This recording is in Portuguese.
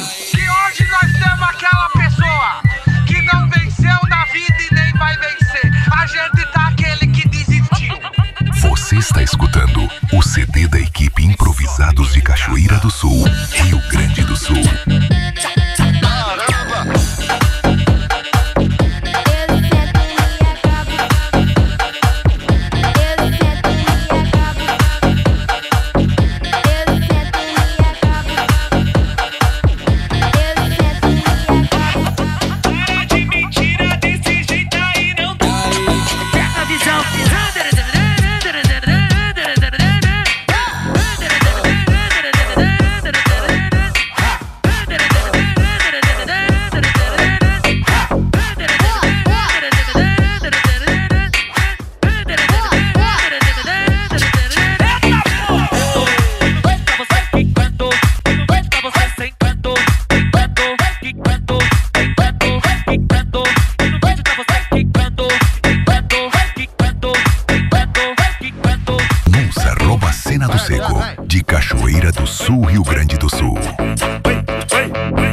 que hoje nós temos aquela pessoa que não venceu na vida e nem vai vencer. A gente tá aquele que desistiu. Você está escutando o CD da equipe Improvisados de Cachoeira do Sul, Rio Grande do Sul. De Cachoeira do Sul, Rio Grande do Sul.